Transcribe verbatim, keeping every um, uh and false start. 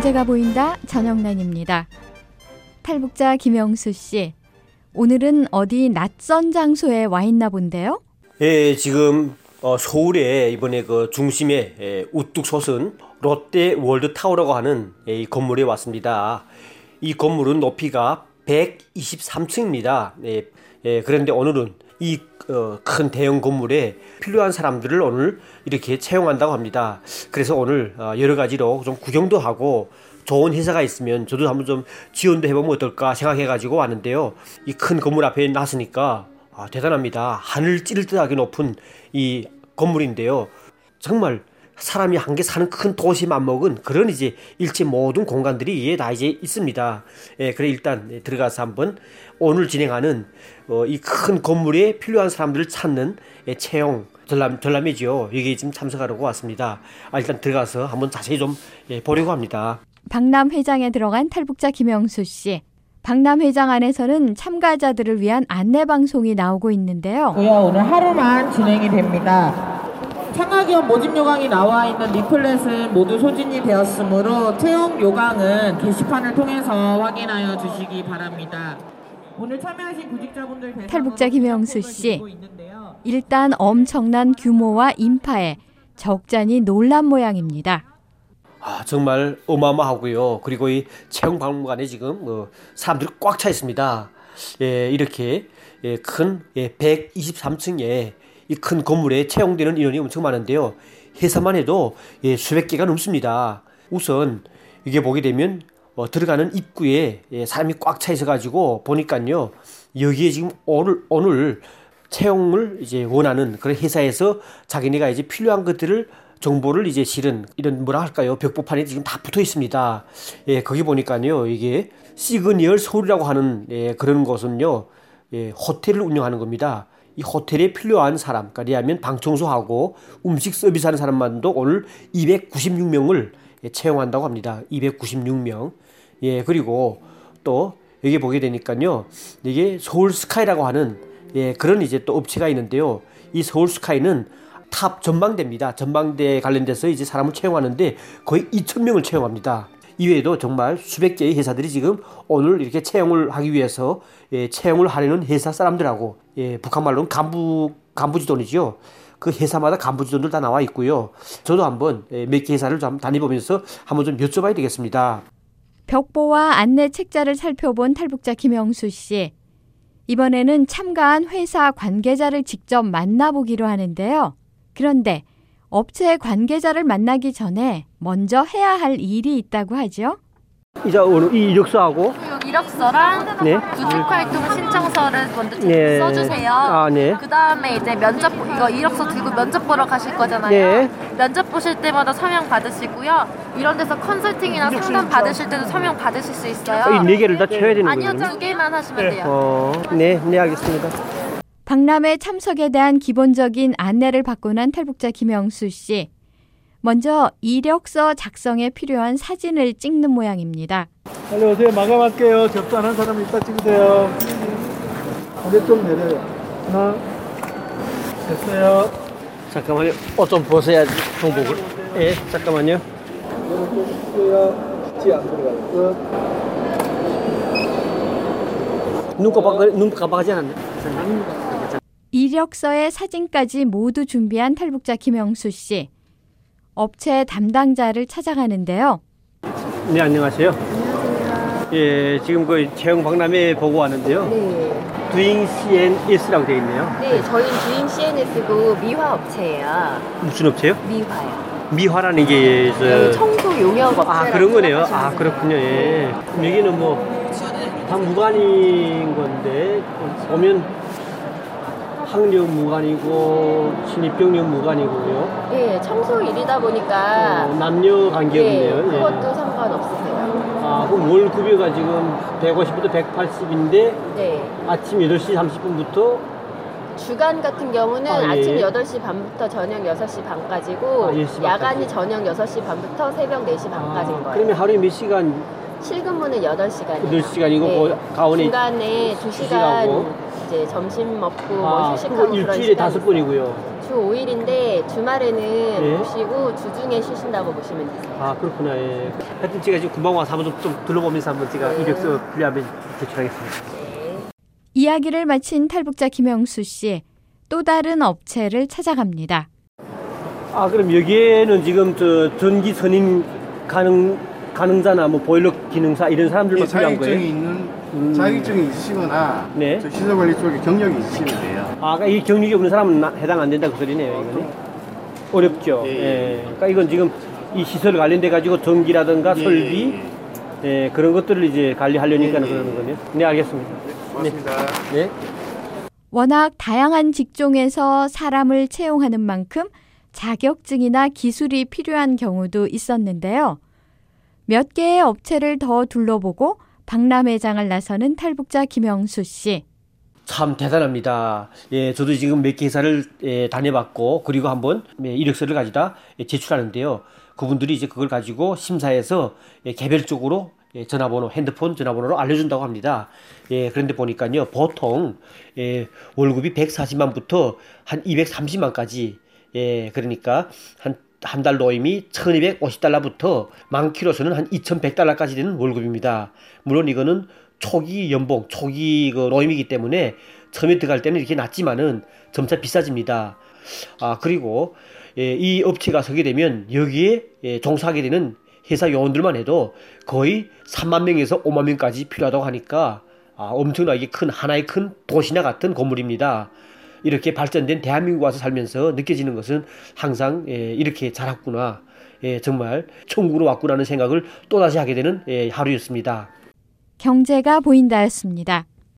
문제가 보인다 전영란입니다. 탈북자 김영수 씨, 오늘은 어디 낯선 장소에 와 있나 본데요? 예, 지금 어, 서울에 이번에 그 중심에 예, 우뚝 솟은 롯데 월드타워라고 하는 예, 이 건물에 왔습니다. 이 건물은 높이가 백이십삼 층입니다. 예, 예, 그런데 오늘은 이 어, 큰 대형 건물에 필요한 사람들을 오늘 이렇게 채용한다고 합니다. 그래서 오늘 어, 여러 가지로 좀 구경도 하고 좋은 회사가 있으면 저도 한번 좀 지원도 해보면 어떨까 생각해가지고 왔는데요. 이 큰 건물 앞에 나서니까 아, 대단합니다. 하늘 찌를 듯하게 높은 이 건물인데요. 정말 사람이 한 개 사는 큰 도시 맘먹은 그런 이제 일체 모든 공간들이 이게 다 이제 있습니다. 예, 그래 일단 예, 들어가서 한번 오늘 진행하는 어, 이 큰 건물에 필요한 사람들을 찾는 예, 채용 전람 전람회죠. 여기 지금 참석하려고 왔습니다. 아, 일단 들어가서 한번 자세히 좀 예, 보려고 합니다. 박람회장에 들어간 탈북자 김영수 씨. 박람회장 안에서는 참가자들을 위한 안내 방송이 나오고 있는데요. 오늘 하루만 진행이 됩니다. 참가기업 모집 요강이 나와 있는 리플렛은 모두 소진이 되었으므로 채용 요강은 게시판을 통해서 확인하여 주시기 바랍니다. 오늘 참여하신 구직자분들 탈북자 김영수 씨. 일단 엄청난 규모와 인파에 적잖이 놀란 모양입니다. 아, 정말 어마어마하고요. 그리고 이 채용 박물관에 지금 어, 사람들이 꽉 차 있습니다. 예, 이렇게 예, 큰 예, 백이십삼 층에 이 큰 건물에 채용되는 인원이 엄청 많은데요. 회사만 해도 예, 수백 개가 넘습니다. 우선 이게 보게 되면 어, 들어가는 입구에 예, 사람이 꽉 차 있어가지고 보니까요. 여기에 지금 오늘 오늘 채용을 이제 원하는 그런 회사에서 자기네가 이제 필요한 것들을 정보를 이제 실은 이런 뭐라 할까요? 벽보판이 지금 다 붙어 있습니다. 예, 거기 보니까요. 이게 시그니얼 서울이라고 하는 예, 그런 곳은요. 예, 호텔을 운영하는 겁니다. 이 호텔에 필요한 사람, 그러니까 하면 방 청소하고 음식 서비스하는 사람만도 오늘 이백구십육 명을 예, 채용한다고 합니다. 이백구십육 명. 예, 그리고 또 여기 보게 되니까요. 이게 서울 스카이라고 하는 예, 그런 이제 또 업체가 있는데요. 이 서울 스카이는 탑 전망대입니다. 전망대에 관련돼서 이제 사람을 채용하는데 거의 이천 명을 채용합니다. 이외에도 정말 수백 개의 회사들이 지금 오늘 이렇게 채용을 하기 위해서 예, 채용을 하려는 회사 사람들하고 예, 북한말로는 간부, 간부지돈이죠. 그 회사마다 간부지돈들 다 나와 있고요. 저도 한번 예, 몇 개 회사를 좀 다니보면서 한번 좀 여쭤봐야 되겠습니다. 벽보와 안내 책자를 살펴본 탈북자 김영수 씨. 이번에는 참가한 회사 관계자를 직접 만나보기로 하는데요. 그런데 업체 관계자를 만나기 전에 먼저 해야 할 일이 있다고 하죠. 이제 오늘 이 이력서하고 이력서랑 네. 구직활동 신청서를 먼저 네. 써주세요. 아, 네. 그 다음에 이제 면접 이거 이력서 들고 면접 보러 가실 거잖아요. 네. 면접 보실 때마다 서명 받으시고요. 이런 데서 컨설팅이나 상담 받으실 때도 서명 받으실 수 있어요. 이 네 개를 다 채워야 되는 아니요, 거예요? 두 개만 하시면 돼요. 어, 네, 네 알겠습니다. 박람회 참석에 대한 기본적인 안내를 받고 난 탈북자 김영수 씨. 먼저 이력서 작성에 필요한 사진을 찍는 모양입니다. 빨리 오세요. 마감할게요. 접수하는 사람 이따 찍으세요. 근데 좀 내려요. 하나, 됐어요. 잠깐만요. 옷 좀 벗어야지. 정복을. 예, 잠깐만요. 이렇게 찍고요. 붙지 안 들어가요. 눈 깜빡, 눈 깜빡하지 않았네. 이력서의 사진까지 모두 준비한 탈북자 김영수 씨. 업체 담당자를 찾아가는데요. 네, 안녕하세요. 안녕하세요. 예, 지금 그 채용 박람회 보고 왔는데요. 네. 두잉 씨엔에스라고 되어 있네요. 네, 저희는 두잉 씨엔에스고 미화 업체예요. 무슨 업체요? 미화요. 미화라는 게 저... 네, 청소 용역 업체. 아, 그런 거네요. 아, 그렇군요. 예. 여기는 뭐 다 무관인 건데 보면 학력 무관이고 신입병력 무관이고요. 네, 청소 일이다 보니까 어, 남녀 관계없네요. 네, 그것도 예. 상관없으세요. 아, 그럼 월 급여가 지금 백오십부터 백팔십인데 네. 아침 여덟 시 삼십 분부터 주간 같은 경우는 아, 예. 아침 여덟 시 반부터 저녁 여섯 시 반까지고 아, 예, 시 반까지. 야간이 저녁 여섯 시 반부터 새벽 네 시 반까지인 아, 거예요. 그러면 하루에 몇 시간? 실근무는 여덟 시간이요. 여덟 시간이고 네. 가운데 중간에 두 시간 이제 점심 먹고 아, 뭐 휴식하고 그런 일주일에 시간이 다섯 번이고요. 주 오 일인데 주말에는 예. 못 쉬고 주중에 쉬신다고 보시면 되세요. 아, 그렇구나. 예. 하여튼 제가 지금 금방 와서 한번 좀, 좀 둘러보면서 한번 제가 이력서 필요하면 제출하겠습니다. 이야기를 마친 탈북자 김영수 씨, 또 다른 업체를 찾아갑니다. 아, 그럼 여기에는 지금 저 전기 선임 가능 가능자나 뭐 보일러 기능사 이런 사람들만 필요한 거예요? 자격증이 있는 음. 자격증이 있으시거나 네. 저 시설관리 쪽에 경력이 있으시면 돼요. 아, 그러니까 이 경력이 없는 사람은 나, 해당 안 된다 그 소리네요. 이거는 어렵죠. 예, 예. 예. 그러니까 이건 지금 이 시설 관련돼 가지고 전기라든가 예, 설비 예, 예, 그런 것들을 이제 관리하려니까 예, 예. 그러는 거네요. 네, 알겠습니다. 고맙습니다. 네. 워낙 다양한 직종에서 사람을 채용하는 만큼 자격증이나 기술이 필요한 경우도 있었는데요. 몇 개의 업체를 더 둘러보고 박람회장을 나서는 탈북자 김영수 씨. 참 대단합니다. 예, 저도 지금 몇 개 회사를 예, 다녀봤고 그리고 한번 예, 이력서를 가지다 예, 제출하는데요. 그분들이 이제 그걸 가지고 심사해서 예, 개별적으로 예, 전화번호, 핸드폰 전화번호로 알려준다고 합니다. 예, 그런데 보니까요, 보통 예, 월급이 백사십만부터 한 이백삼십만까지, 예, 그러니까 한 한 달 노임이 천이백오십 달러부터 많기로서는 한 이천백 달러까지 되는 월급입니다. 물론 이거는 초기 연봉, 초기 그 노임이기 때문에 처음에 들어갈 때는 이렇게 낮지만은 점차 비싸집니다. 아, 그리고 예, 이 업체가 서게 되면 여기에 예, 종사하게 되는 회사 요원들만 해도 거의 삼만 명에서 오만 명까지 필요하다고 하니까 아, 엄청나게 큰 하나의 큰 도시나 같은 건물입니다. 이렇게 발전된 대한민국 와서 살면서 느껴지는 것은 항상 예, 이렇게 자랐구나, 예, 정말 천국으로 왔구나는 생각을 또다시 하게 되는 예, 하루였습니다. 경제가 보인다였습니다.